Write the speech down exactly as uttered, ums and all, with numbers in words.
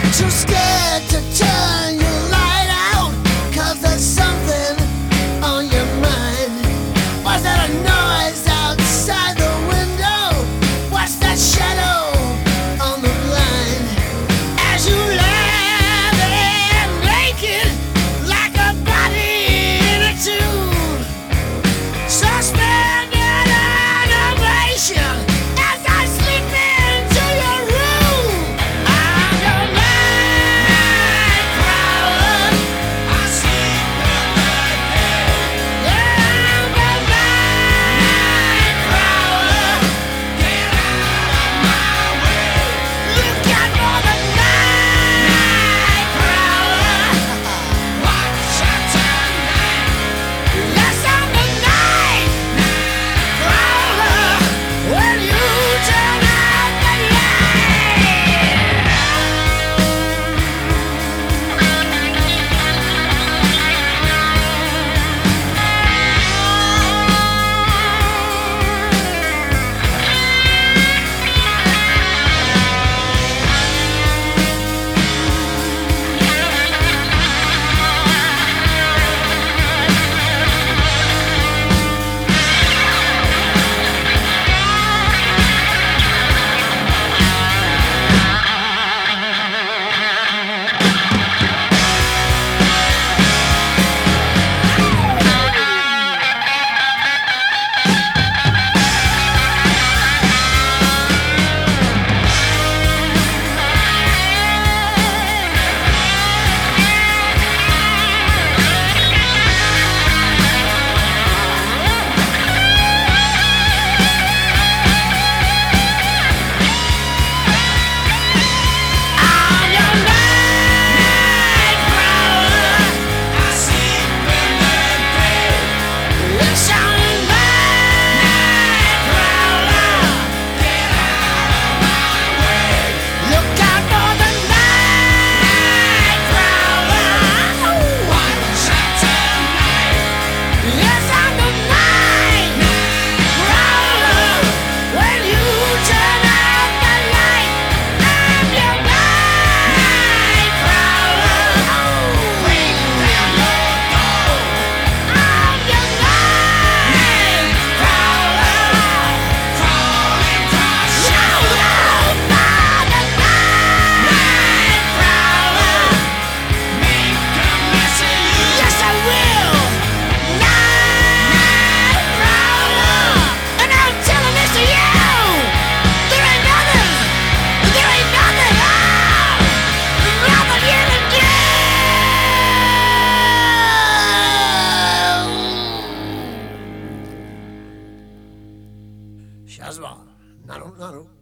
Too scared to turn your light out, 'cause there's something on your mind. Was that a noise outside the window? What's that shadow on the blind? As you lie there naked, like a body in a tube, suspended animation as I slip into your room. I'm your night prowler. I sleep in the day. Yeah, I'm the night prowler. Get out of my way. Look out for the night prowler. Watch out tonight. Yes, I'm the night prowler. When you turn out the I'm your night prowler. I sleep in the day. Yes, I'm the night prowler. Get out of my way. Look out for the night prowler. Watch out tonight. Yes, I'm the night prowler. When you turn out the light, I'm your night prowler. Break down your door. I'm your night prowler. Crawling across your floor. I'm the night prowler. Make a mess of you. Yes, I will. Night prowler. And I'm telling this to you. There ain't nothing. There ain't nothing. Oh, nothing you can do. Shazwa, Naru Naru.